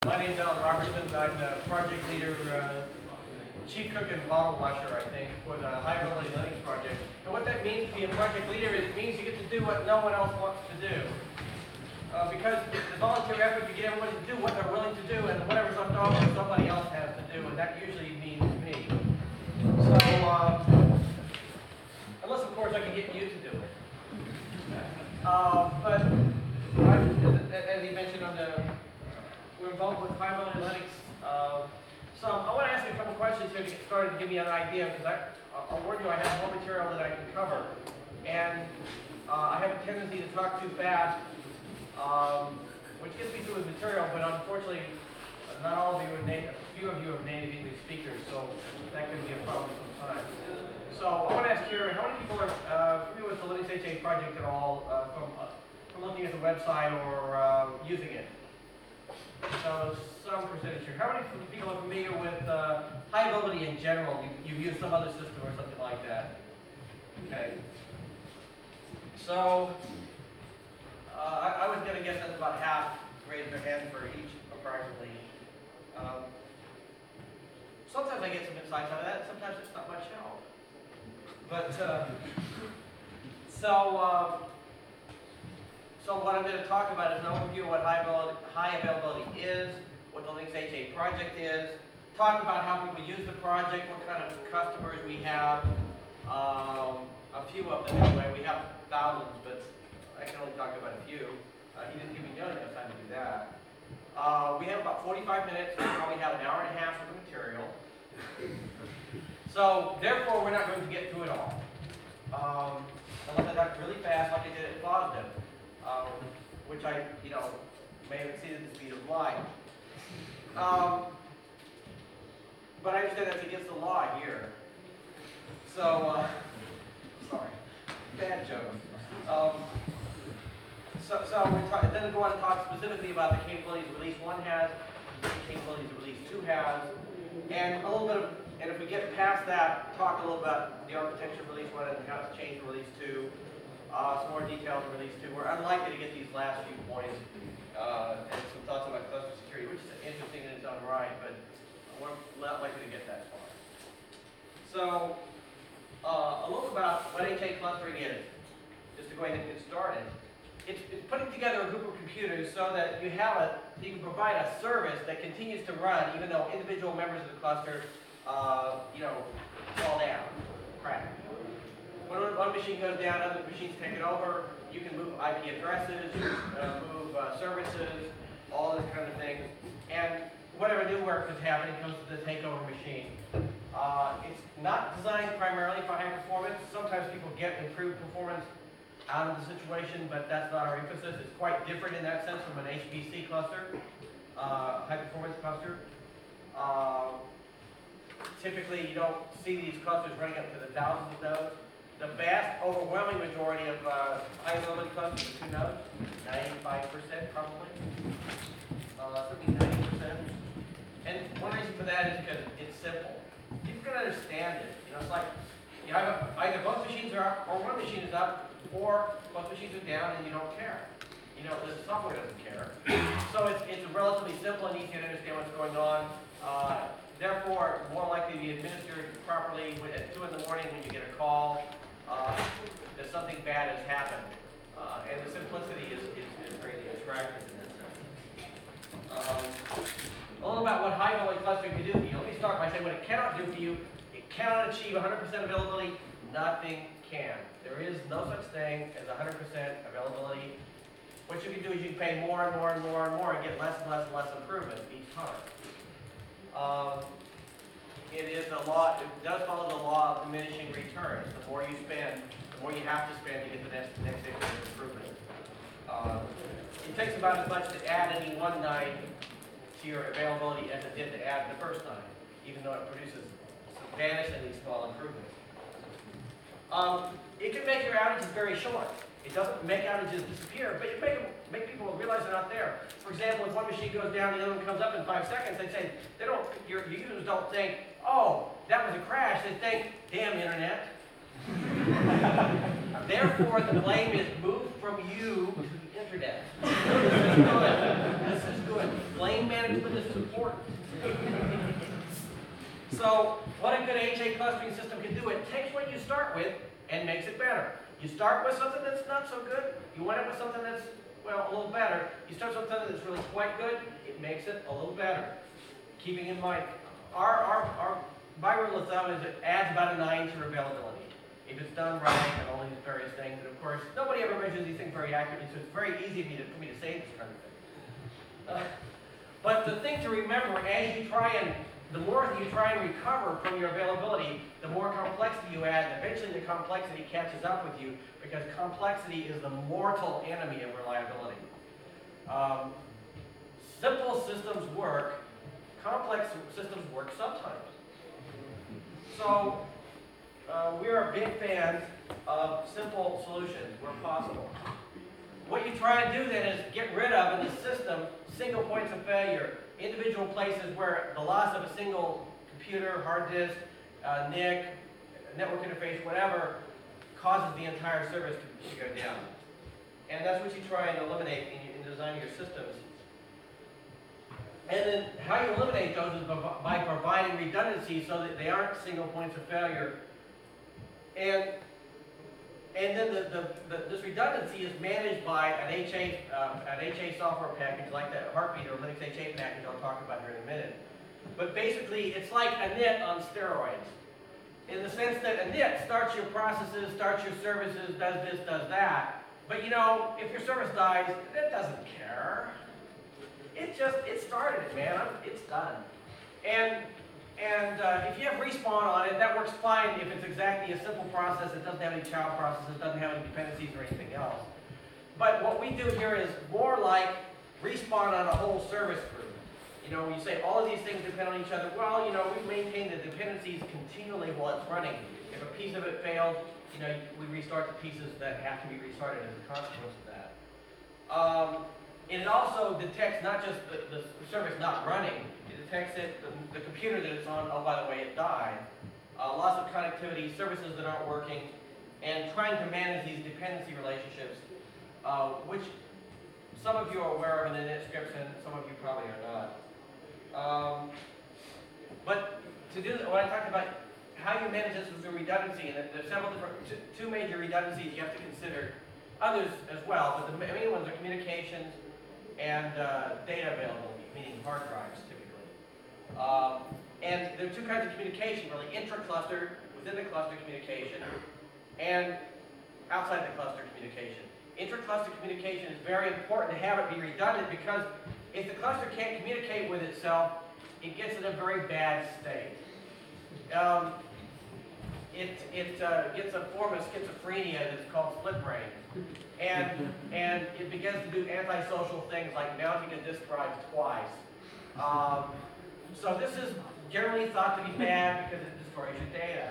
My name's Alan Robertson. I'm the project leader, chief cook and bottle washer, I think, for the High Availability Linux project. And what that means to be a project leader is it means you get to do what no one else wants to do. Because it's a volunteer effort to get everybody to do what they're willing to do, and whatever's left over, somebody else has to do, and that usually means me. So, unless of course I can get you to do it. But as you mentioned, we're involved with High Availability Linux. So I want to ask you a couple questions here to get started to give me an idea, because I'll warn you, I have more material that I can cover. And I have a tendency to talk too fast, which gets me through the material, but unfortunately, not all of you are native, a few of you are native English speakers, so that can be a problem sometimes. So I want to ask here, how many people are familiar with the Linux HA project at all, from looking at the website or using it? So some percentage here. How many people are familiar with High Availability in general? You've used some other system or something like that. Okay. So I was going to guess that's about half raised their hand for each approximately. Sometimes I get some insights out of that. Sometimes it's not much help. But so what I'm going to talk about is an overview of what high availability is, what the Linux HA project is, talk about how people use the project, what kind of customers we have, a few of them anyway. We have thousands, but I can only talk about a few. He didn't give me nearly enough time to do that. We have about 45 minutes, we probably have an hour and a half of the material. So, therefore, we're not going to get through it all. Unless I talk really fast like I did at FOSDEM. Which I, may have exceeded the speed of light. But I understand that's against the law here. So, sorry, bad joke. Then go on to talk specifically about the capabilities Release 1 has, the capabilities Release 2 has, and a little bit of, and if we get past that, talk a little about the architecture of Release 1 and how it's changed Release 2. Some more details in Release 2. We're unlikely to get these last few points and some thoughts about cluster security, which is interesting in its own right, but we're not likely to get that far. So, a little about what HA clustering is, just to go ahead and get started. It's putting together a group of computers so that you can provide a service that continues to run even though individual members of the cluster, fall down, crash. When one machine goes down, other machines take it over. You can move IP addresses, move services, all this kind of things. And whatever new work is happening comes to the takeover machine. It's not designed primarily for high performance. Sometimes people get improved performance out of the situation, but that's not our emphasis. It's quite different in that sense from an HPC cluster, high performance cluster. Typically, you don't see these clusters running up to the thousands of nodes. The vast, overwhelming majority of high availability clusters are 2 nodes, 95% probably, certainly 90%. And one reason for that is because it's simple. People can understand it. It's like you have either both machines are up, or one machine is up, or both machines are down, and you don't care. The software doesn't care. So it's relatively simple and easy to understand what's going on. Therefore, more likely to be administered properly at 2 in the morning when you get a call. That something bad has happened, and the simplicity is greatly attractive in that sense. A little about what high availability clustering can do for you. Let me start by saying what it cannot do for you. It cannot achieve 100% availability. Nothing can. There is no such thing as 100% availability. What you can do is you can pay more and more and more and more and get less and less and less improvement each time. It is a law. It does follow the law of diminishing returns. The more you spend, the more you have to spend to get the next increment of improvement. It takes about as much to add any one night to your availability as it did to add the first night, even though it produces vanishingly small improvements. It can make your outages very short. It doesn't make outages disappear, but it make people realize they're not there. For example, if one machine goes down, the other one comes up in 5 seconds, your users don't think, oh, that was a crash. They think, damn internet. Therefore, the blame is moved from you to the internet. This is good. This is good. Blame management is important. So what a good HA clustering system can do, it takes what you start with and makes it better. You start with something that's not so good, you wind up with something that's, well, a little better. You start with something that's really quite good, it makes it a little better. Keeping in mind, my rule of thumb is it adds about a 9 to availability. If it's done right and all these various things, and of course, nobody ever measures these things very accurately, so it's very easy for me to say this kind of thing. But the thing to remember, as you try and, the more you try and recover from your availability, the more complexity you add, and eventually the complexity catches up with you, because complexity is the mortal enemy of reliability. Simple systems work, complex systems work sometimes. So, we are big fans of simple solutions where possible. What you try and do then is get rid of in the system single points of failure, individual places where the loss of a single computer, hard disk, NIC, network interface, whatever, causes the entire service to go down. And that's what you try and eliminate in designing your systems. And then how you eliminate those is by providing redundancy so that they aren't single points of failure. And then this redundancy is managed by an HA software package like the Heartbeat or Linux HA package I'll talk about here in a minute. But basically, it's like a NIT on steroids. In the sense that a NIT starts your processes, starts your services, does this, does that. But you know, if your service dies, it doesn't care. It started it, man. It's done. And if you have respawn on it, that works fine if it's exactly a simple process. It doesn't have any child processes, doesn't have any dependencies or anything else. But what we do here is more like respawn on a whole service group. You know, you say all of these things depend on each other. Well, you know, we maintain the dependencies continually while it's running. If a piece of it fails, you know, we restart the pieces that have to be restarted as a consequence of that. And it also detects not just the service not running, it detects the computer that it's on, oh, by the way, it died. Loss of connectivity, services that aren't working, and trying to manage these dependency relationships, which some of you are aware of in the NIT scripts and some of you probably are not. But to do that, when I talked about how you manage this with the redundancy, and there's several different, two major redundancies you have to consider, others as well, but the main ones are communications and data availability, meaning hard drives typically. And there are two kinds of communication, really, intra-cluster, within the cluster communication, and outside the cluster communication. Intra-cluster communication is very important to have it be redundant because if the cluster can't communicate with itself, it gets in a very bad state. It gets a form of schizophrenia that's called split brain. And it begins to do antisocial things like mounting a disk drive twice. So this is generally thought to be bad because it destroys your data.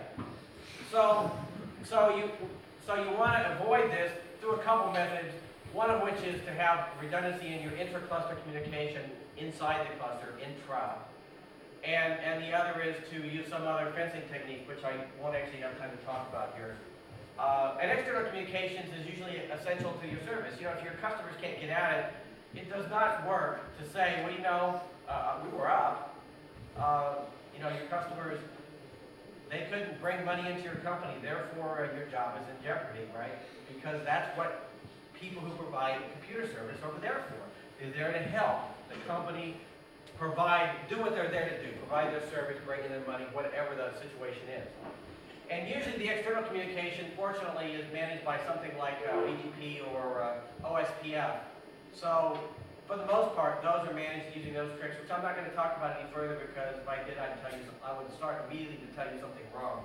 So you want to avoid this through a couple methods, one of which is to have redundancy in your intra-cluster communication inside the cluster, intra. And the other is to use some other fencing technique, which I won't actually have time to talk about here. And external communications is usually essential to your service. You know, if your customers can't get at it, it does not work to say, well, you know, we were up. You know, your customers, they couldn't bring money into your company, therefore your job is in jeopardy, right? Because that's what people who provide computer service are there for. They're there to help the company do what they're there to do, provide their service, bring in their money, whatever the situation is. And usually the external communication, fortunately, is managed by something like BGP or OSPF. So, for the most part, those are managed using those tricks, which I'm not going to talk about any further because if I did, I would start immediately to tell you something wrong.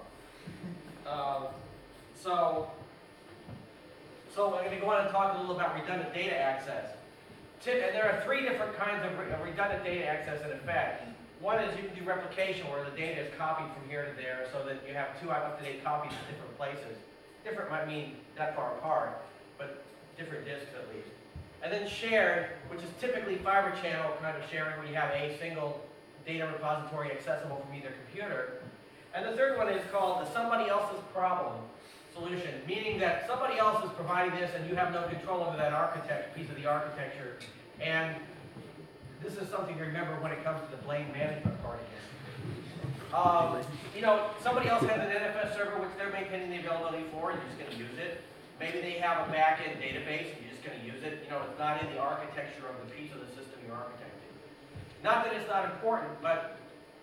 So I'm going to go on and talk a little about redundant data access. And there are three different kinds of redundant data access in effect. One is you can do replication where the data is copied from here to there so that you have two up-to-date copies in different places. Different might mean that far apart, but different disks at least. And then shared, which is typically fiber channel kind of sharing where you have a single data repository accessible from either computer. And the third one is called the somebody else's problem. solution, meaning that somebody else is providing this and you have no control over that piece of the architecture. And this is something to remember when it comes to the blame management part again. You know, somebody else has an NFS server which they're maintaining the availability for, and you're just going to use it. Maybe they have a back-end database and you're just going to use it. You know, it's not in the architecture of the piece of the system you're architecting. Not that it's not important, but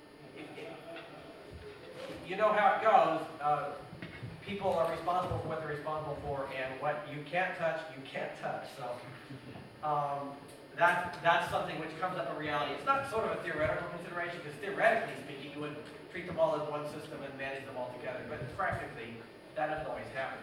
you know how it goes. People are responsible for what they're responsible for, and what you can't touch, you can't touch. So that's something which comes up in reality. It's not sort of a theoretical consideration, because theoretically speaking, you would treat them all as one system and manage them all together. But practically, that doesn't always happen.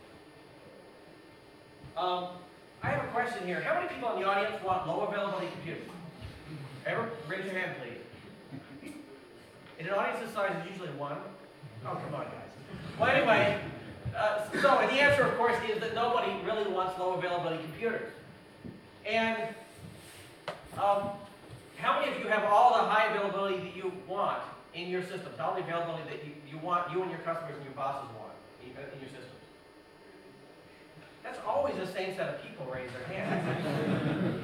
I have a question here. How many people in the audience want low availability computers? Ever? Raise your hand, please. In an audience this size, it's usually one. Oh, come on, guys. Well, anyway, so the answer, of course, is that nobody really wants low availability computers. And how many of you have all the high availability that you want in your systems? All the availability that you want, you and your customers and your bosses want in your systems? That's always the same set of people raise their hands.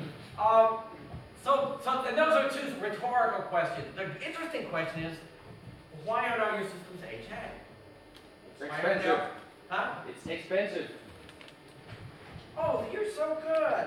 And those are two rhetorical questions. The interesting question is, why aren't all your systems HA? It's expensive. Huh? It's expensive. Oh, you're so good.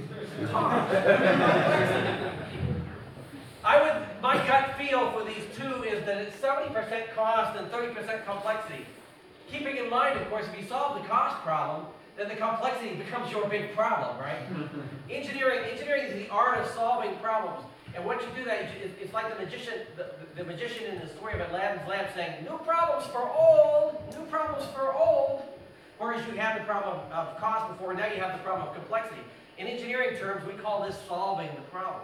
My gut feel for these two is that it's 70% cost and 30% complexity. Keeping in mind, of course, if you solve the cost problem, then the complexity becomes your big problem, right? Engineering is the art of solving problems. And once you do that, it's like the magician in the story of Aladdin's lamp saying, new problems for old, new problems for old. Whereas you had the problem of cost before, now you have the problem of complexity. In engineering terms, we call this solving the problem.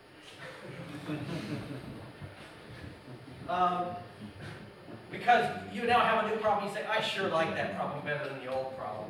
Because you now have a new problem, you say, I sure like that problem better than the old problem.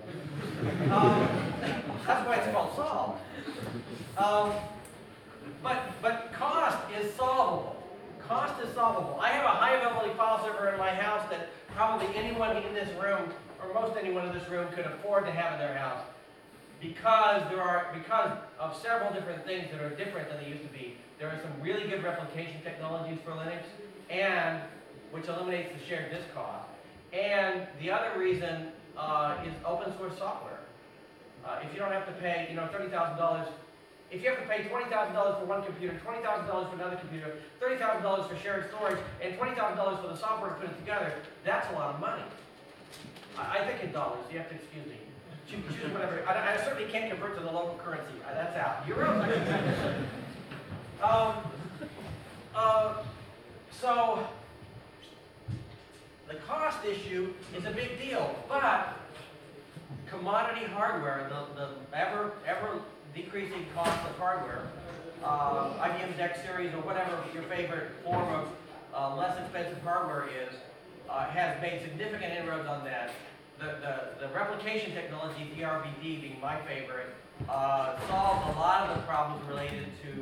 That's why it's called solve. But cost is solvable. Cost is solvable. I have a high availability file server in my house that probably anyone in this room, or most anyone in this room, could afford to have in their house. Because of several different things that are different than they used to be. There are some really good replication technologies for Linux, and which eliminates the shared disk cost. And the other reason is open source software. If you don't have to pay, $30,000, if you have to pay $20,000 for one computer, $20,000 for another computer, $30,000 for shared storage, and $20,000 for the software to put it together, that's a lot of money. I think in dollars. You have to excuse me. Choose whatever. I certainly can't convert to the local currency. That's out. Euros. So the cost issue is a big deal, but commodity hardware, the ever decreasing cost of hardware, IBM's X series or whatever your favorite form of less expensive hardware is, has made significant inroads on that. The replication technology, DRBD being my favorite, solves a lot of the problems related to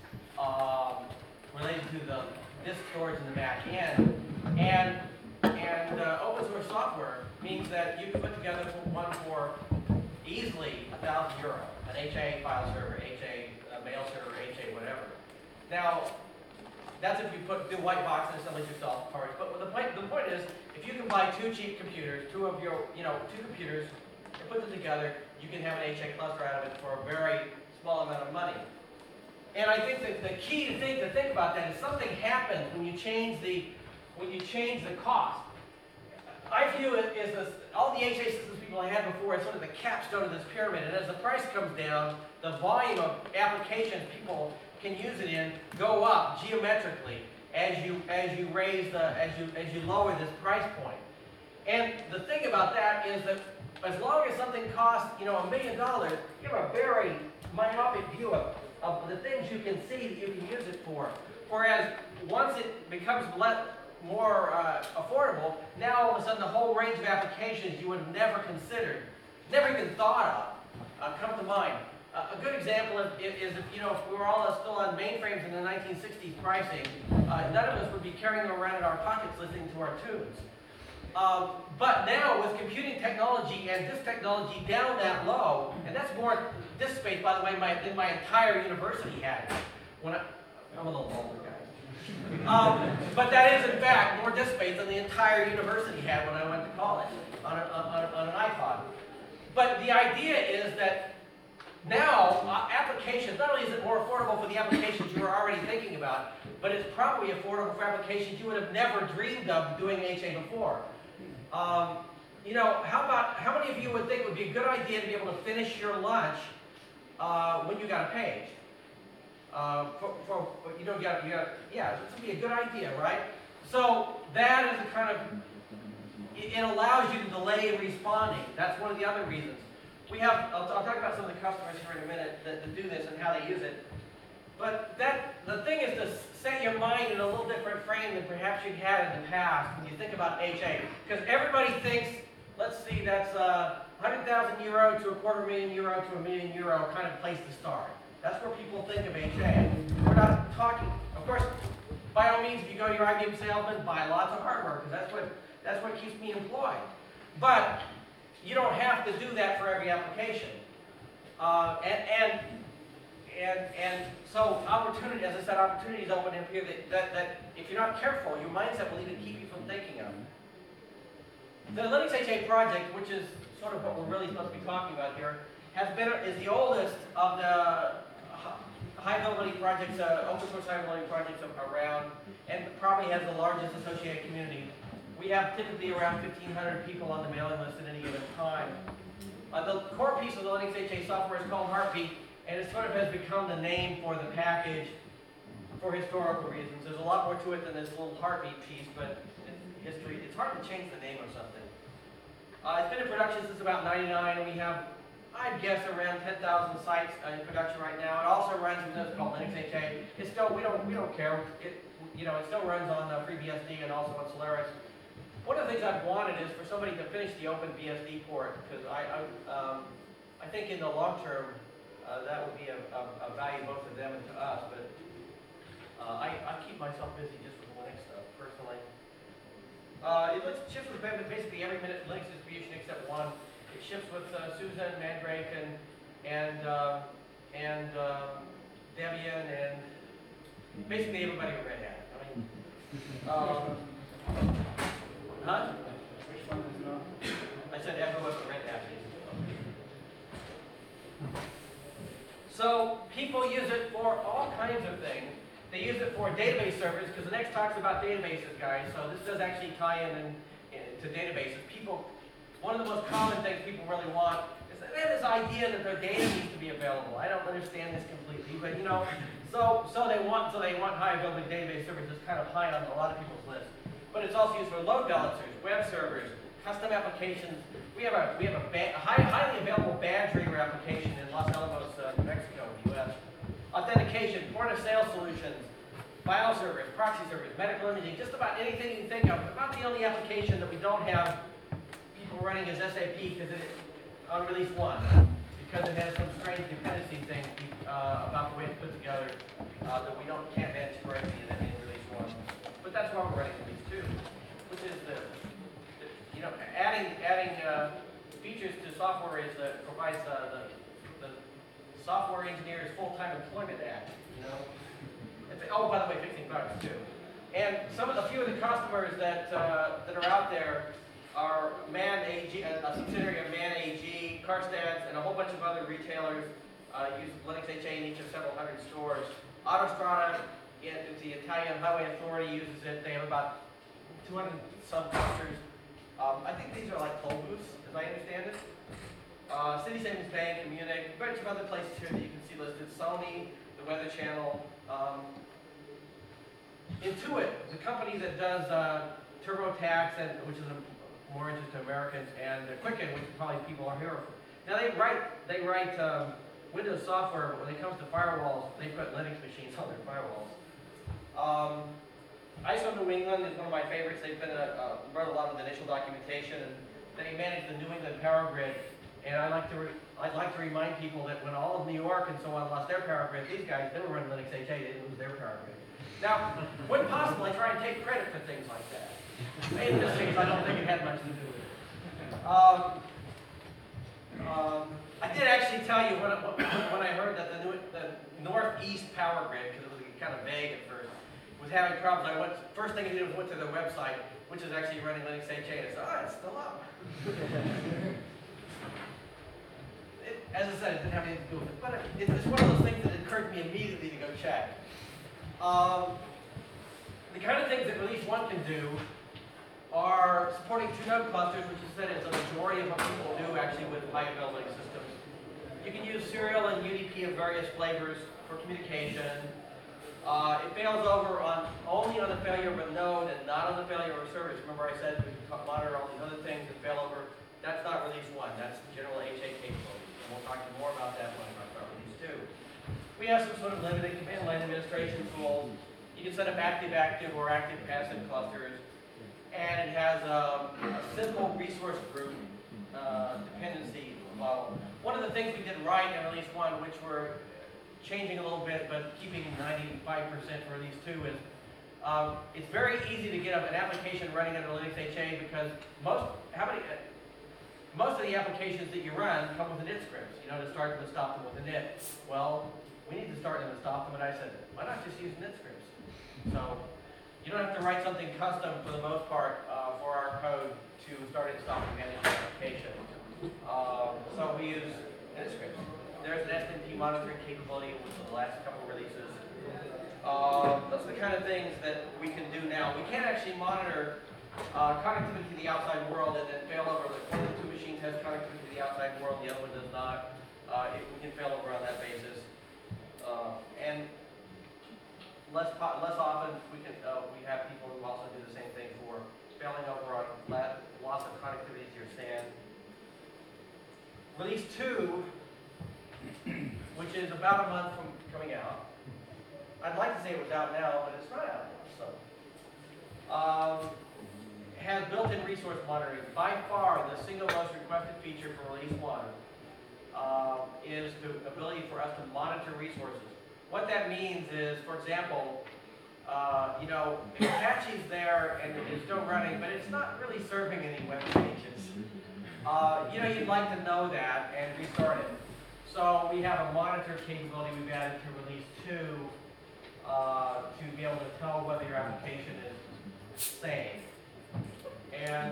the disk storage in the back end. And open source software means that you can put together one for easily €1,000, an HA file server, HA mail server, HA whatever. Now, that's if you do white box and assemble yourself parts. But the point is, if you can buy two cheap computers, two computers, and put them together, you can have an HA cluster out of it for a very small amount of money. And I think that the key thing to think about that is something happens when you change the cost. I view it as all the HA systems people I had before as sort of the capstone of this pyramid. And as the price comes down, the volume of applications people can use it in go up geometrically as you lower this price point. And the thing about that is that as long as something costs $1 million, you have a very myopic view of the things you can see that you can use it for. Whereas once it becomes more affordable, now all of a sudden the whole range of applications you would have never considered, never even thought of, come to mind. A good example is if we were all still on mainframes in the 1960s pricing, none of us would be carrying them around in our pockets listening to our tunes. But now with computing technology and this technology down that low, and that's more disk space, by the way, than my entire university had. I'm a little older, guys. But that is, in fact, more disk space than the entire university had when I went to college on an iPod. But the idea is that now applications, not only is it more affordable for the applications you were already thinking about, but it's probably affordable for applications you would have never dreamed of doing HA before. You know, how many of you would think it would be a good idea to be able to finish your lunch when you got a page? Yeah, this would be a good idea, right? So that is a kind of, it allows you to delay responding. That's one of the other reasons. I'll talk about some of the customers here in a minute that do this and how they use it. But the thing is to set your mind in a little different frame than perhaps you've had in the past when you think about HA. Because everybody thinks, let's see, that's 100,000 euro to €250,000 to €1 million kind of place to start. That's where people think of HA. We're not talking, of course, by all means, if you go to your IBM salesman, buy lots of hardware, because that's what keeps me employed. But you don't have to do that for every application. And so opportunity, as I said, opportunities open up here that if you're not careful, your mindset will even keep you from thinking of. The Linux HA project, which is sort of what we're really supposed to be talking about here, is the oldest of the high availability projects, open source high availability projects around, and probably has the largest associated community. We have typically around 1,500 people on the mailing list at any given time. The core piece of the Linux HA software is called Heartbeat, and it sort of has become the name for the package for historical reasons. There's a lot more to it than this little Heartbeat piece, but in history, it's hard to change the name of something. It's been in production since about '99, and we have, I'd guess, around 10,000 sites in production right now. It also runs in what's called Linux HA. It's still, we don't care. It still runs on FreeBSD and also on Solaris. One of the things I've wanted is for somebody to finish the OpenBSD port, because I think in the long term that would be a value both to them and to us. But I keep myself busy just with Linux stuff personally. It ships with basically every minute Linux distribution except one. It ships with Susan, Mandrake, and Debian, and basically everybody with Red Hat. I mean, huh? Which one is not? I said everyone with Red Hat. So people use it for all kinds of things. They use it for database servers, because the next talk's about databases, guys. So this does actually tie in to databases. One of the most common things people really want is that they have this idea that their data needs to be available. I don't understand this completely, but so they want high availability database servers. It's kind of high on a lot of people's lists. But it's also used for load balancers, web servers, custom applications. We have a highly available badge reader application in Los Alamos, New Mexico, the U.S. Authentication, point of sale solutions, file servers, proxy servers, medical imaging, just about anything you can think of. About the only application that we don't have people running is SAP because on release 1, because it has some strange dependency thing about the way it's put together that we can't manage correctly in release 1. But that's why we're running release 2, which is adding features to software provides the software engineer's full-time employment act. Oh, by the way, fixing bugs too. And a few of the customers that are out there are MAN AG, a subsidiary of MAN AG, Karstads, and a whole bunch of other retailers use Linux HA in each of several hundred stores. Autostrada, the Italian Highway Authority, uses it. They have about 200 some clusters. I think these are like toll booths, as I understand it. City Savings Bank in Munich, a bunch of other places here that you can see listed. Sony, the Weather Channel. Intuit, the company that does TurboTax, which is more interest to Americans, and Quicken, which probably people are here. Now they write Windows software, but when it comes to firewalls, they put Linux machines on their firewalls. ISO New England is one of my favorites. They've been wrote a lot of the initial documentation, and they manage the New England power grid. And I like to I'd like to remind people that when all of New York and so on lost their power grid, these guys, they were running Linux HA, they didn't lose their power grid. Now, when possible, I try and take credit for things like that. In this case, I don't think it had much to do with it. I did actually tell you when I heard that the Northeast Power Grid, because it was kind of vague at first, was having problems. First thing I did was went to their website, which is actually running Linux HA, and I said, oh, it's still up. As I said, it didn't have anything to do with it, but it's one of those things that occurred to me immediately to go check. The kind of things that Release 1 can do are supporting 2-node clusters, which is said is a majority of what people do actually with high availability systems. You can use serial and UDP of various flavors for communication. It fails over only on the failure of a node and not on the failure of a service. Remember I said we can monitor all these other things that fail over. That's not Release 1, that's general HA capability. And we'll talk more about that when I talk about Release 2. We have some sort of limited command line administration tools. You can set up active-active or active-passive clusters. And it has a simple resource group dependency model. One of the things we did right in Release 1, which we're changing a little bit, but keeping 95% for Release 2, is it's very easy to get an application running under Linux HA because most of the applications that you run come with init scripts, to start them and stop them with init. Well, we need to start them and stop them, and I said, why not just use init scripts? So you don't have to write something custom for the most part for our code to start and stop and manage the application. So we use init scripts. There's an SNMP monitoring capability with the last couple of releases. Those are the kind of things that we can do now. We can't actually monitor connectivity to the outside world and then fail over. One of the two machines has connectivity to the outside world, the other one does not. We can fail over on that basis. And less often we have people who also do the same thing for failing over on loss of connectivity to your stand. Release 2, which is about a month from coming out. I'd like to say it was out now, but it's not out now. So, has built-in resource monitoring. By far, the single most requested feature for Release 1 is the ability for us to monitor resources. What that means is, for example, if Apache's there and it's still running, but it's not really serving any web pages, you'd like to know that and restart it. So we have a monitor capability we've added to Release 2 to be able to tell whether your application is sane. And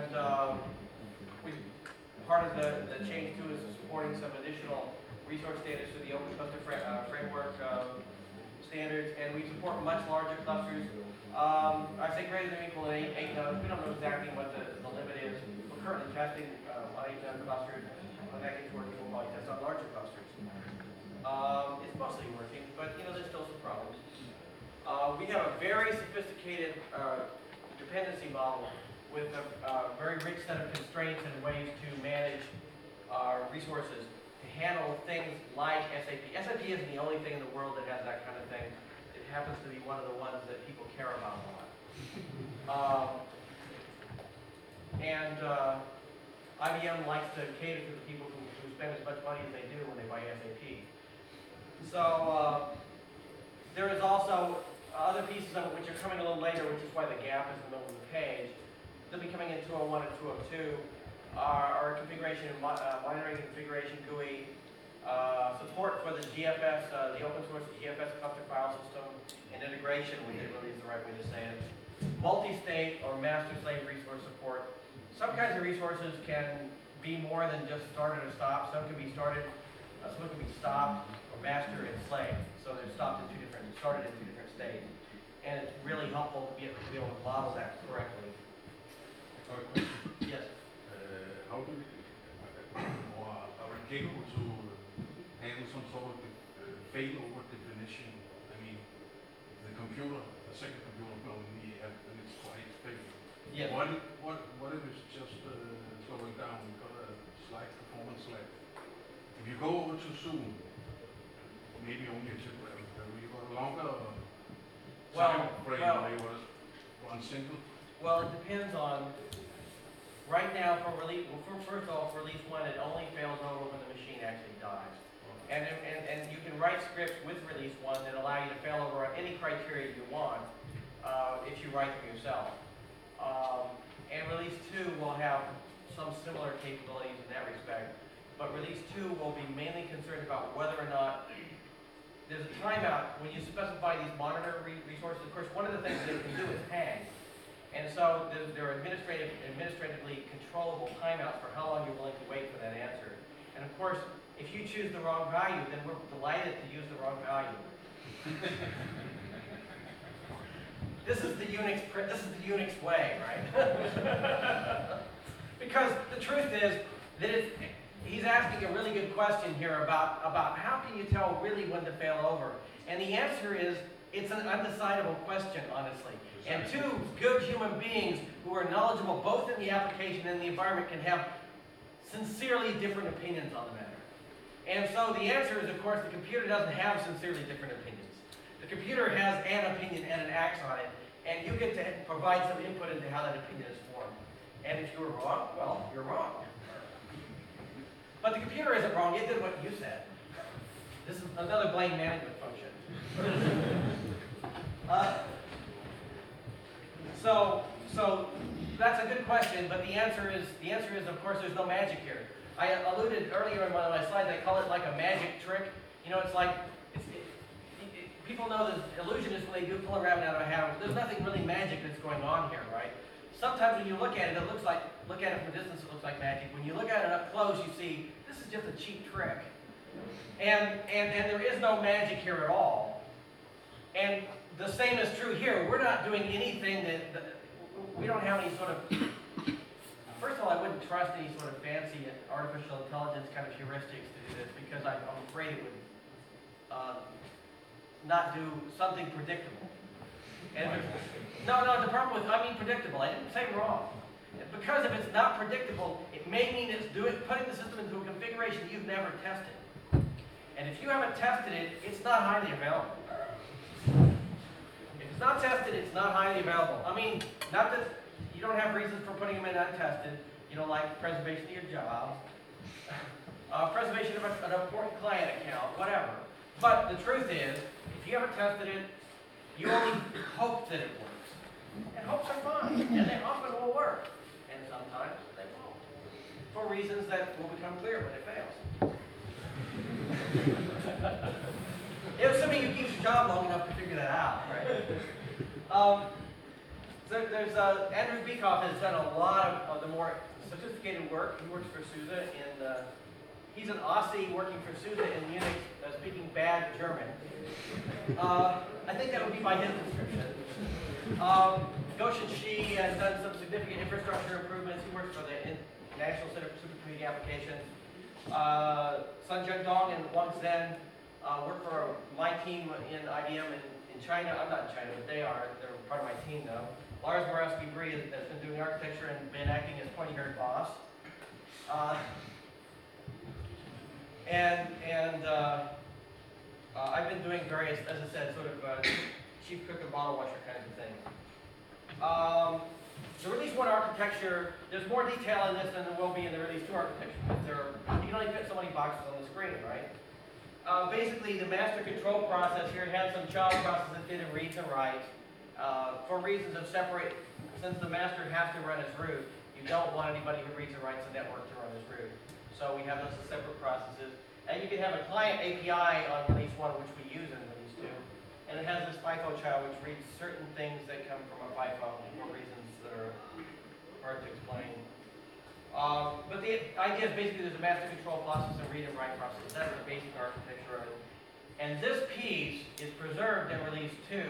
part of the change too is supporting some additional resource standards through the Open Cluster Framework standards, and we support much larger clusters. I say greater than or equal to 8 nodes. We don't know exactly what the limit is. We're currently testing on 8-node clusters. When that gets working, we'll probably test on larger clusters. It's mostly working, but there's still some problems. We have a very sophisticated dependency model with a very rich set of constraints and ways to manage resources to handle things like SAP. SAP isn't the only thing in the world that has that kind of thing. It happens to be one of the ones that people care about a lot. IBM likes to cater to the people who spend as much money as they do when they buy SAP. So there is also other pieces of it which are coming a little later, which is why the gap is in the middle of the page. They'll be coming in 201 and 202. Our configuration and monitoring configuration GUI, support for the GFS, the open source GFS cluster file system, and integration with it really is the right way to say it. Multi-state or master-slave resource support. Some kinds of resources can be more than just started or stopped. Some can be started, some can be stopped or master and slave. So they're stopped in started in two different states. And it's really helpful to be able to model that correctly. Yes. How do we, or are we capable to handle some sort of failover definition? I mean, the second computer will only have its twice failure. Yes. What if it's just slowing down? We've got a slight performance lag. If you go over too soon, maybe only a temporary, you've got a longer time frame where you want to run single. Well, it depends on Right now, first of all, for release 1, it only fails over when the machine actually dies. And you can write scripts with release 1 that allow you to fail over on any criteria you want if you write them yourself. And release 2 will have some similar capabilities in that respect. But release 2 will be mainly concerned about whether or not there's a timeout when you specify these monitor resources. Of course, one of the things that it can do is hang. And so there are administratively controllable timeouts for how long you're willing to wait for that answer. And of course, if you choose the wrong value, then we're delighted to use the wrong value. This is the Unix way, right? Because the truth is that he's asking a really good question here about how can you tell really when to fail over? And the answer is, it's an undecidable question, honestly. And two good human beings who are knowledgeable both in the application and the environment can have sincerely different opinions on the matter. And so the answer is, of course, the computer doesn't have sincerely different opinions. The computer has an opinion and it acts on it, and you get to provide some input into how that opinion is formed. And if you're wrong, well, you're wrong. But the computer isn't wrong, it did what you said. This is another blame management function. So that's a good question, but the answer is, of course, there's no magic here. I alluded earlier in one of my slides, I call it like a magic trick. You know, it's like, people know that illusionists, when they do pull a rabbit out of a hat, there's nothing really magic that's going on here, right? Sometimes when you look at it, look at it from a distance, it looks like magic. When you look at it up close, you see, this is just a cheap trick. And there is no magic here at all. And the same is true here. We're not doing anything that we don't have any sort of, first of all, I wouldn't trust any sort of fancy artificial intelligence kind of heuristics to do this, because I'm afraid it would not do something predictable. And no, the problem with, I mean predictable, I didn't say wrong. Because if it's not predictable, it may mean it's putting the system into a configuration you've never tested. And if you haven't tested it, it's not highly available. If it's not tested, it's not highly available. I mean, not that you don't have reasons for putting them in untested, you know, like preservation of your job, preservation of an important client account, whatever. But the truth is, if you haven't tested it, you only hope that it works. And hopes are fine, and they often will work. And sometimes they won't, for reasons that will become clear when it fails. Assuming you keep your job long enough to figure that out, right? So there's Andrew Beekoff has done a lot of the more sophisticated work. He works for SUSE, and he's an Aussie working for SUSE in Munich, speaking bad German. I think that would be by his description. Goshen Shi has done some significant infrastructure improvements. He works for the National Center for Supercomputing Applications. Sun Zhendong and Wang Zhen work for my team in IBM in China. I'm not in China, but they're part of my team now. Lars Moravsky-Brie has been doing architecture and been acting as pointy-haired boss. I've been doing various, as I said, sort of chief cook and bottle washer kinds of things. The Release 1 architecture, there's more detail in this than there will be in the Release 2 architecture, because you can only fit so many boxes on the screen, right? Basically, the master control process here had some child processes that did reads and writes. For reasons of separate, since the master has to run as root, you don't want anybody who reads and writes the network to run as root. So we have those as separate processes. And you can have a client API on Release 1, which we use in Release 2. And it has this FIFO child, which reads certain things that come from a FIFO for reasons that are hard to explain. But the idea is basically there's a master control process and read and write process. That's the basic architecture of it. And this piece is preserved in Release 2.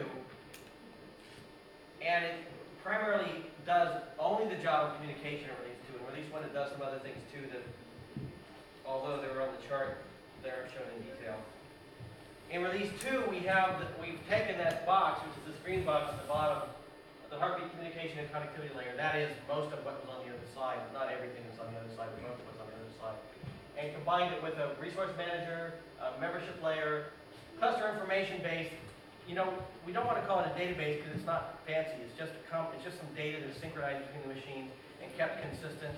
And it primarily does only the job of communication in Release 2. In Release 1, it does some other things too that, although they were on the chart, they're shown in detail. In Release 2, we've taken that box, which is the screen box at the bottom, the heartbeat communication and connectivity layer. That is most of what was on the other side. Not everything is on the other side, but most of what's on the other side. And combined it with a resource manager, a membership layer, cluster information base. You know, we don't want to call it a database because it's not fancy. It's just some data that's synchronized between the machines. and kept consistent.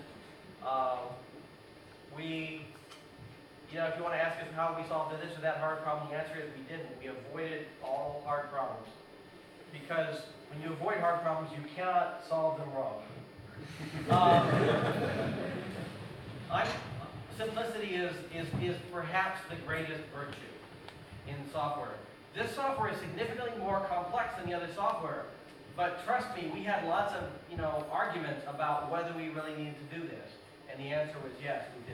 If you want to ask us how we solved this or that hard problem, the answer is we didn't. We avoided all hard problems. Because when you avoid hard problems, you cannot solve them wrong. Simplicity is perhaps the greatest virtue in software. This software is significantly more complex than the other software, but trust me, we had lots of arguments about whether we really needed to do this, and the answer was yes, we do.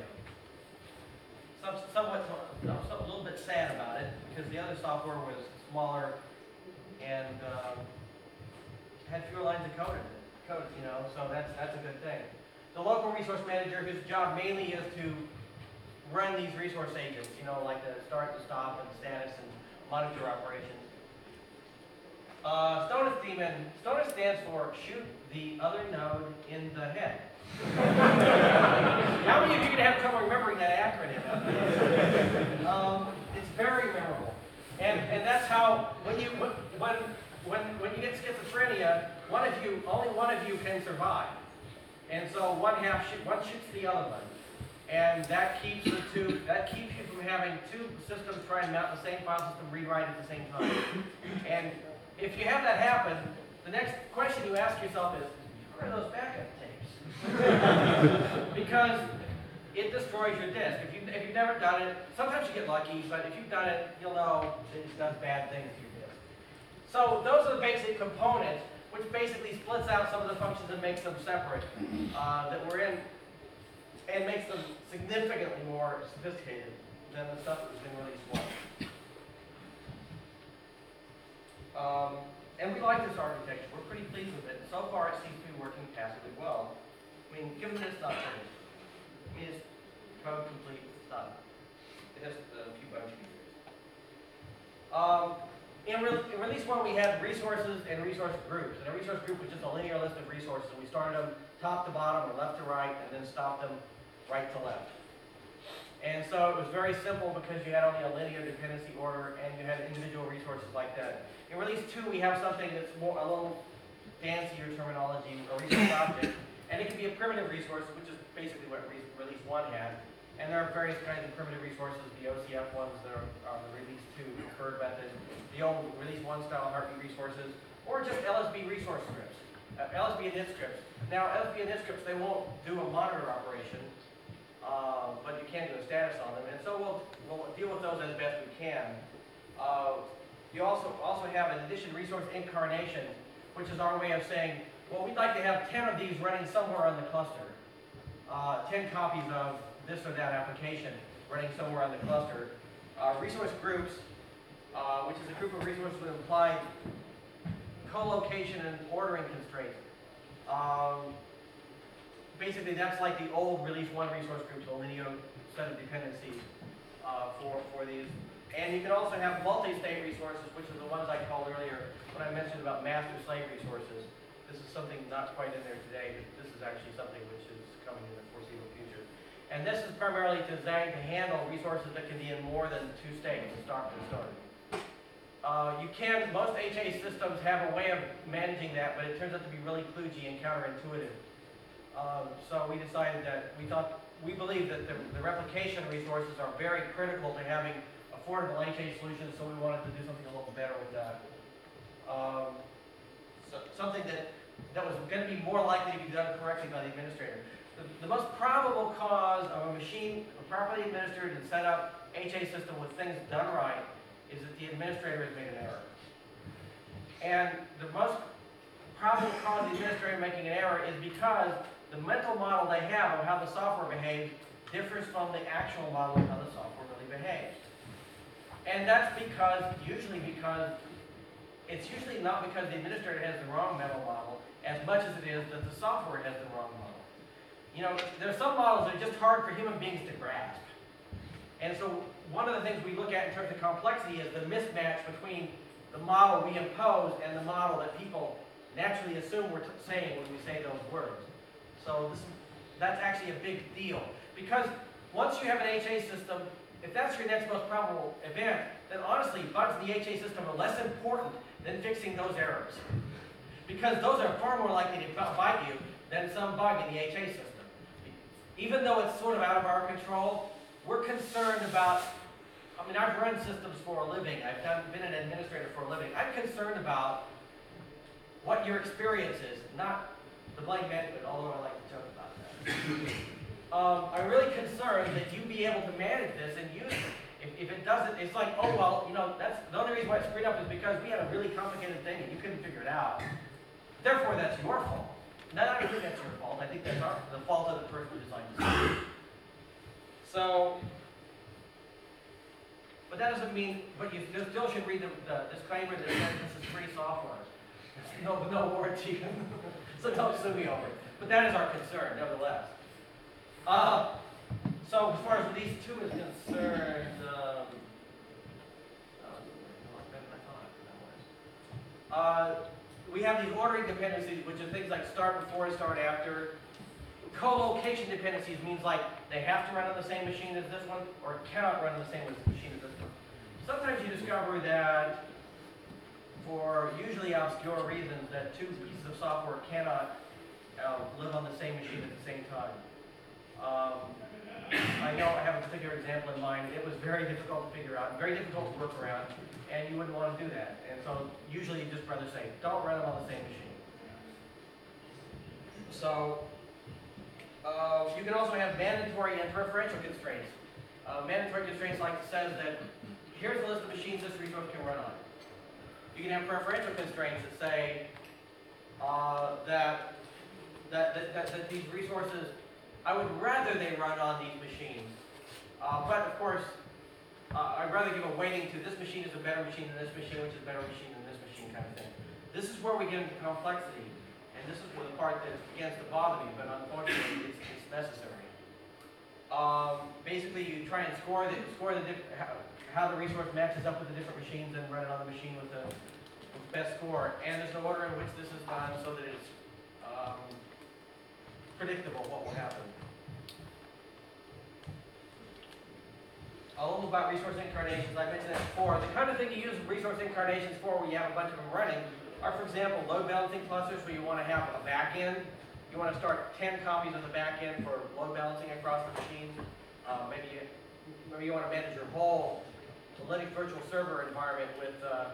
A little bit sad about it because the other software was smaller and had fewer lines of code in it. So that's a good thing. The local resource manager, whose job mainly is to run these resource agents, like the start and stop and status and monitor operations. STONUS demon. STONUS stands for shoot the other node in the head. How many of you are going to have trouble remembering that acronym? It's very memorable. And that's how, when you get schizophrenia, only one of you can survive. And so one shoots the other one. And that keeps you from having two systems trying to mount the same file system, read-write at the same time. And if you have that happen, the next question you ask yourself is, where are those backup tapes? Because it destroys your disk. If you've never done it, sometimes you get lucky, but if you've done it, you'll know that it does bad things to your disk. So those are the basic components, which basically splits out some of the functions and makes them separate that we're in, and makes them significantly more sophisticated than the stuff that was in release 1. And we like this architecture. We're pretty pleased with it. So far, it seems to be working passably well. I mean, given that it's not finished. It's code complete, it's done. It has a few bunch of features. In release 1, we had resources and resource groups. And a resource group was just a linear list of resources. And we started them top to bottom or left to right, and then stopped them right to left. And so it was very simple because you had only a linear dependency order and you had individual resources like that. In release 2, we have something that's a little fancier terminology, a resource object. And it can be a primitive resource, which is basically what release 1 had. And there are various kinds of primitive resources, the OCF ones that are the release 2 preferred method, the old release 1 style Heartbeat resources, or just LSB resource scripts, LSB init scripts. Now, LSB init scripts, they won't do a monitor operation, but you can do a status on them. And so we'll deal with those as best we can. You also have an addition resource incarnation, which is our way of saying, well, we'd like to have 10 of these running somewhere on the cluster. 10 copies of this or that application running somewhere on the cluster. Resource groups, which is a group of resources with implied co-location and ordering constraints. Basically, that's like the old release 1 resource groups, a linear set of dependencies for these. And you can also have multi-state resources, which are the ones I called earlier when I mentioned about master-slave resources. This is something not quite in there today, but this is actually something which is coming in the foreseeable future. And this is primarily designed to handle resources that can be in more than 2 states, start and start. Most HA systems have a way of managing that, but it turns out to be really kludgy and counterintuitive. So we decided that we believe that the replication resources are very critical to having affordable HA solutions, so we wanted to do something a little better with that. Something that was going to be more likely to be done correctly by the administrator. The most probable cause of a machine, a properly administered and set up HA system with things done right, is that the administrator has made an error. And the most probable cause of the administrator making an error is because the mental model they have of how the software behaves differs from the actual model of how the software really behaves. And that's usually not because the administrator has the wrong mental model, as much as it is that the software has the wrong model. There are some models that are just hard for human beings to grasp. And so one of the things we look at in terms of complexity is the mismatch between the model we impose and the model that people naturally assume we're saying when we say those words. So that's actually a big deal. Because once you have an HA system, if that's your next most probable event, then honestly, bugs in the HA system are less important than fixing those errors. Because those are far more likely to bite you than some bug in the HA system. Even though it's sort of out of our control, we're concerned about, I mean, I've run systems for a living. Been an administrator for a living. I'm concerned about what your experience is, not the blame management, although I like to joke about that. I'm really concerned that you be able to manage this and use it. If it doesn't, it's like, oh, well, you know, that's the only reason why it's screwed up is because we had a really complicated thing and you couldn't figure it out. Therefore, that's your fault. Not I don't think that's your fault. I think that's the fault of the person who designed the system. So, but that doesn't mean, but you still should read the disclaimer that says this is free software. No warranty. So don't sue me over it. But that is our concern, nevertheless. So as far as these two is concerned, we have these ordering dependencies, which are things like start before and start after. Co-location dependencies means like they have to run on the same machine as this one, or cannot run on the same machine as this one. Sometimes you discover that, for usually obscure reasons, that two pieces of software cannot live on the same machine at the same time. I know I have a particular example in mind. It was very difficult to figure out, very difficult to work around, and you wouldn't want to do that. And so usually you just rather say, don't run them on the same machine. So you can also have mandatory and preferential constraints. Mandatory constraints like says that here's a list of machines this resource can run on. You can have preferential constraints that say that these resources, I would rather they run on these machines. But of course, I'd rather give a weighting to this machine is a better machine than this machine, which is a better machine than this machine kind of thing. This is where we get into complexity. And this is where the part that begins to bother me, but unfortunately it's necessary. Basically, you try and score how the resource matches up with the different machines and run it on the machine with the best score. And there's an order in which this is done so that it's predictable what will happen. A little about resource incarnations. I mentioned that before. The kind of thing you use resource incarnations for where you have a bunch of them running are, for example, load balancing clusters where you want to have a back end. You want to start 10 copies of the back end for load balancing across the machine. Maybe you want to manage your whole Linux virtual server environment with the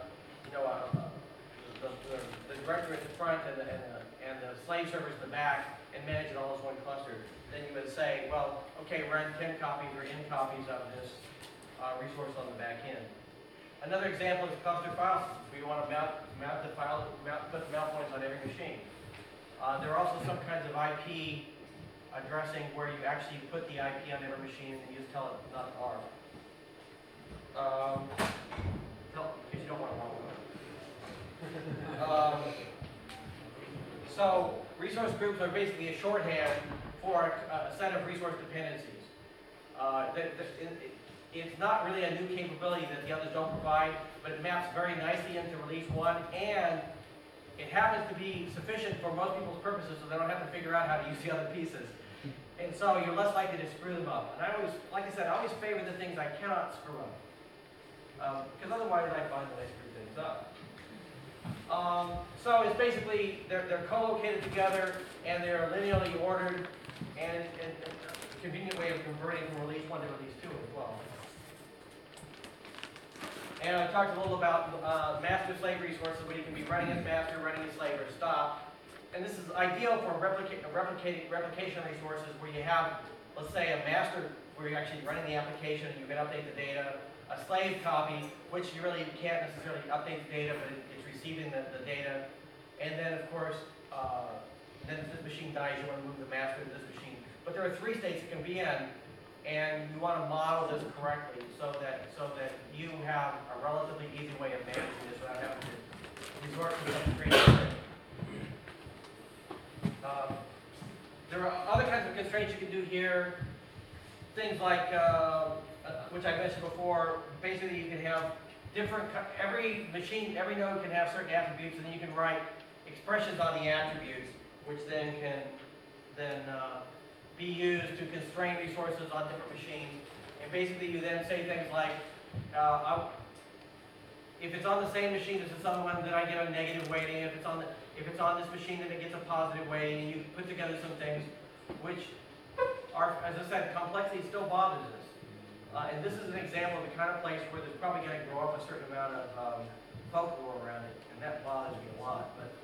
directory at the front and the slave servers in the back, and manage it all as one cluster. Then you would say, well, okay, run 10 copies or n copies of this resource on the back end. Another example is cluster file systems, where you want to put mount points on every machine. There are also some kinds of IP addressing where you actually put the IP on every machine and you just tell it not to R. Because you don't want to wrong with it. So resource groups are basically a shorthand for a set of resource dependencies. It's not really a new capability that the others don't provide, but it maps very nicely into release 1, and it happens to be sufficient for most people's purposes, so they don't have to figure out how to use the other pieces. And so you're less likely to screw them up. And I always, like I said, I always favor the things I cannot screw up. Because otherwise I find that I screw things up. So it's basically, they're co-located together, and they're linearly ordered, and a convenient way of converting from release 1 to release 2 as well. And I talked a little about master-slave resources, where you can be running as master, running as slave, or stop. And this is ideal for replication resources where you have, let's say, a master where you're actually running the application and you can update the data, a slave copy, which you really can't necessarily update the data, but it's receiving the data. And then, of course, then if this machine dies, you want to move the master to this machine. But there are 3 states it can be in, and you want to model this correctly so that you have a relatively easy way of managing this without having to resort to some creative. There are other kinds of constraints you can do here. Things like, which I mentioned before, basically you can have different, every machine, every node can have certain attributes, and then you can write expressions on the attributes, which then can be used to constrain resources on different machines. And basically you then say things like, if it's on the same machine as this other one, then I get a negative weighting. If it's on this machine, then it gets a positive weighting. And you put together some things, which are, as I said, complexity still bothers us. And this is an example of the kind of place where there's probably going to grow up a certain amount of folklore around it, and that bothers me a lot. But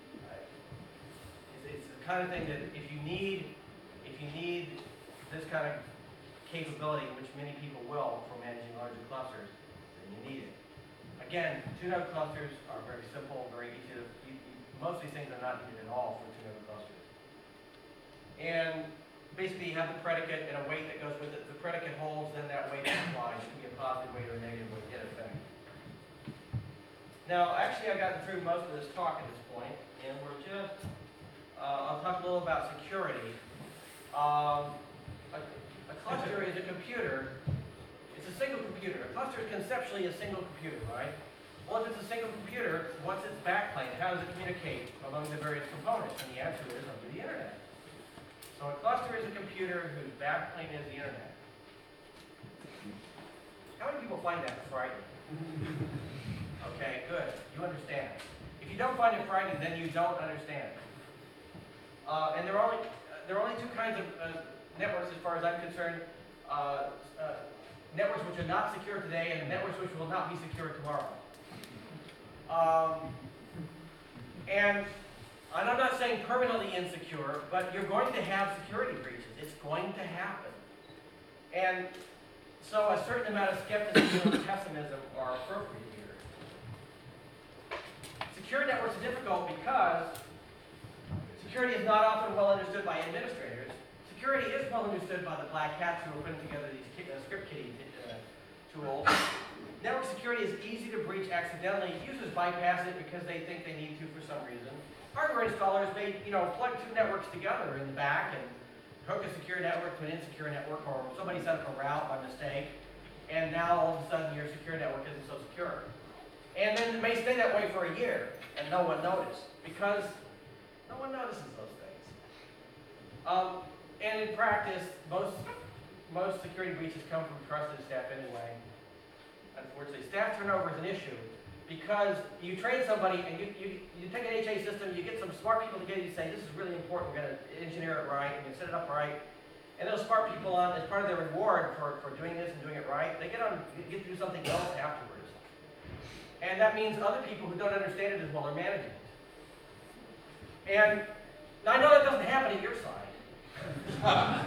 it's the kind of thing that if you need this kind of capability, which many people will for managing larger clusters, then you need it. Again, two-node clusters are very simple, very easy to. Most of these things are not needed at all for two-node clusters. And basically, you have the predicate and a weight that goes with it. The predicate holds, then that weight is applied. It can be a positive weight or a negative weight, in effect. Now, actually, I've gotten through most of this talk at this point, and we're just, I'll talk a little about security. A cluster is a computer. It's a single computer. A cluster is conceptually a single computer, right? Well, if it's a single computer, what's its backplane? How does it communicate among the various components? And the answer is over the internet. So a cluster is a computer whose backplane is the internet. How many people find that frightening? Okay, good. You understand. If you don't find it frightening, then you don't understand. And there are only two kinds of networks, as far as I'm concerned. Networks which are not secure today, and networks which will not be secure tomorrow. And I'm not saying permanently insecure, but you're going to have security breaches. It's going to happen. And so a certain amount of skepticism and pessimism are appropriate here. Secure networks are difficult because security is not often well understood by administrators. Security is well understood by the black hats who are putting together these script kiddie tools. Network security is easy to breach accidentally. Users bypass it because they think they need to for some reason. Hardware installers may, plug two networks together in the back and hook a secure network to an insecure network, or somebody set up a route by mistake, and now all of a sudden your secure network isn't so secure. And then it may stay that way for a year, and no one noticed, because no one notices those things. And in practice, most security breaches come from trusted staff anyway. Unfortunately, staff turnover is an issue because you train somebody and you take an HA system, you get some smart people together, you say, this is really important, we're going to engineer it right, and you set it up right. And those smart people, as part of their reward for doing this and doing it right, they get to do something else afterwards. And that means other people who don't understand it as well are managing it. And I know that doesn't happen at your side.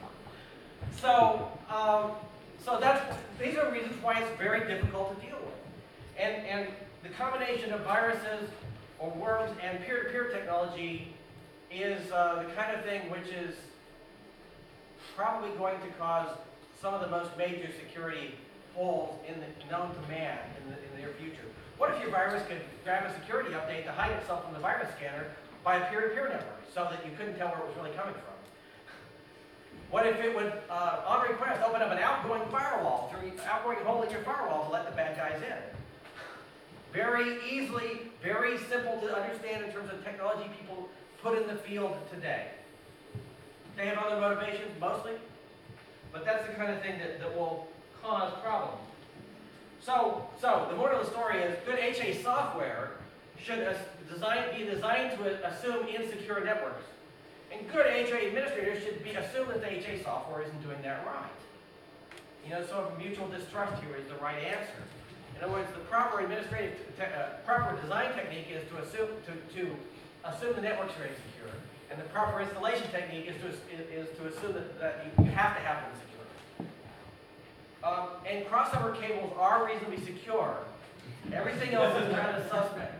So these are reasons why it's very difficult to deal with. And the combination of viruses or worms and peer-to-peer technology is the kind of thing which is probably going to cause some of the most major security holes known to man in the near future. What if your virus could grab a security update to hide itself from the virus scanner by a peer-to-peer network so that you couldn't tell where it was really coming from? What if it would, on request, open up an outgoing firewall, through an outgoing hole in your firewall to let the bad guys in? Very easily, very simple to understand in terms of technology people put in the field today. They have other motivations, mostly, but that's the kind of thing that will cause problems. So the moral of the story is good HA software should be designed to assume insecure networks. And good HA administrators should assume that the HA software isn't doing that right. So mutual distrust here is the right answer. In other words, the proper proper design technique is to assume the networks are insecure, and the proper installation technique is to assume that you have to have them secure. And crossover cables are reasonably secure. Everything else is kind of suspect.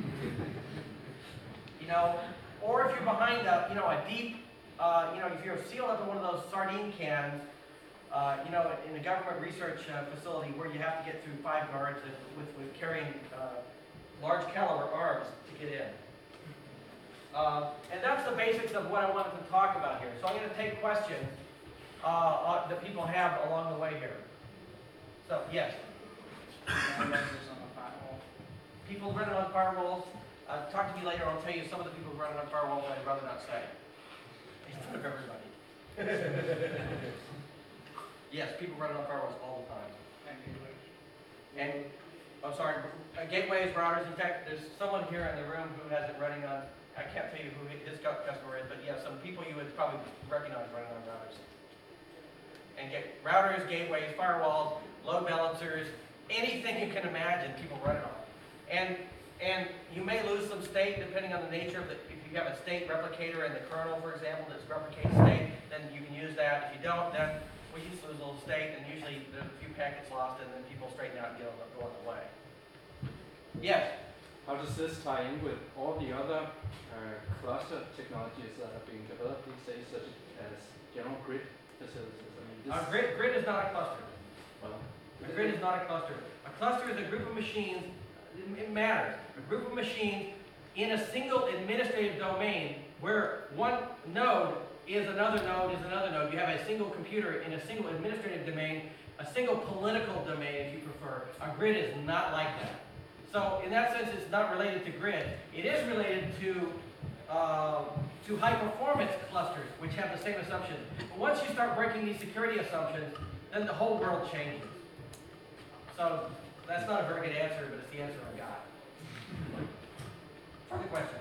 Or if you're behind a deep, if you're sealed up in one of those sardine cans, in a government research facility where you have to get through 5 guards with carrying large caliber arms to get in. And that's the basics of what I wanted to talk about here. So I'm going to take questions that people have along the way here. So, yes? People running on firewalls. Talk to me later, I'll tell you some of the people running on firewalls I'd rather not say. In front of everybody. Yes, people running on firewalls all the time. And gateways, routers. In fact, there's someone here in the room who has it running on, I can't tell you who his customer is, but yeah, some people you would probably recognize running on routers. And get routers, gateways, firewalls, load balancers, anything you can imagine, people run it on. And you may lose some state depending on the nature of the, if you have a state replicator in the kernel, for example, that replicates state, then you can use that. If you don't, then we just lose a little state, and usually there's a few packets lost, and then people straighten out and go on the way. Yes? How does this tie in with all the other cluster technologies that are being developed these days, such as general grid facilities? I mean, this Grid is not a cluster. well, A grid is not a cluster. A cluster is a group of machines, it matters, a group of machines in a single administrative domain where one node is another node is another node. You have a single computer in a single administrative domain, a single political domain if you prefer. A grid is not like that. So in that sense, it's not related to grid. It is related to high performance clusters, which have the same assumptions. But once you start breaking these security assumptions, then the whole world changes. So that's not a very good answer, but it's the answer I got. Further questions?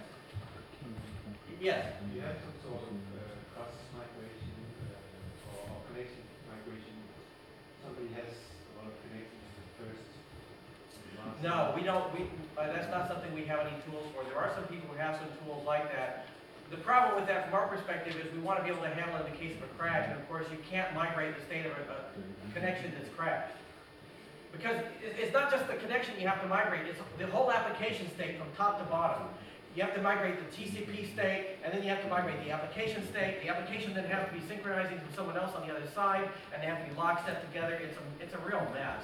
Yes? Do you have some sort of process migration or connection migration? Somebody has a lot of connections to first. and last. No, we don't. That's not something we have any tools for. There are some people who have some tools like that. The problem with that from our perspective is we want to be able to handle it in the case of a crash, and of course you can't migrate the state of a connection that's crashed. Because it's not just the connection you have to migrate, it's the whole application state from top to bottom. You have to migrate the TCP state, and then you have to migrate the application state. The application then has to be synchronizing from someone else on the other side, and they have to be lockstep together. It's a real mess.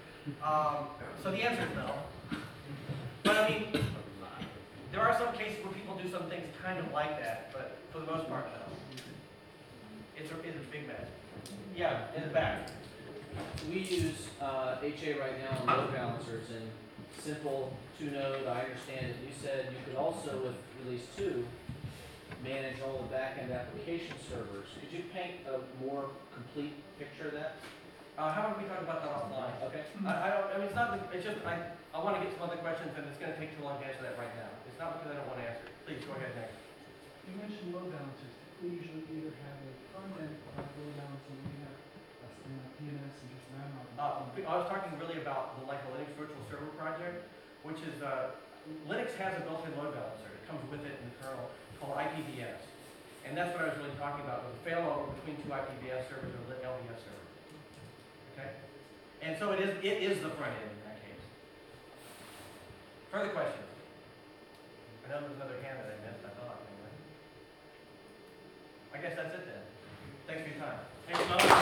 So the answer is no. But I mean, there are some cases where people do some things kind of like that, but for the most part, no. It's a big mess. Yeah, in the back. We use HA right now on load balancers and simple 2-node, I understand it. You said you could also, with release 2, manage all the back-end application servers. Could you paint a more complete picture of that? How about we talk about that offline? Okay. I mean, it's not, it's just, I want to get some other questions, and it's going to take too long to answer that right now. It's not because I don't want to answer it. Please, go ahead next. You mentioned load balancers. We usually either have a front end load balancer, we have a DNS and just RAM on it. I was talking really about the Linux virtual server project, which is, Linux has a built-in load balancer. It comes with it in the kernel called IPVS. And that's what I was really talking about, was a failover between two IPVS servers or LVS servers. Okay? And so it is the front end in that case. Further questions? I know there's another hand that I missed, I thought, anyway. I guess that's it then. Thanks for your time. Thanks, Mo.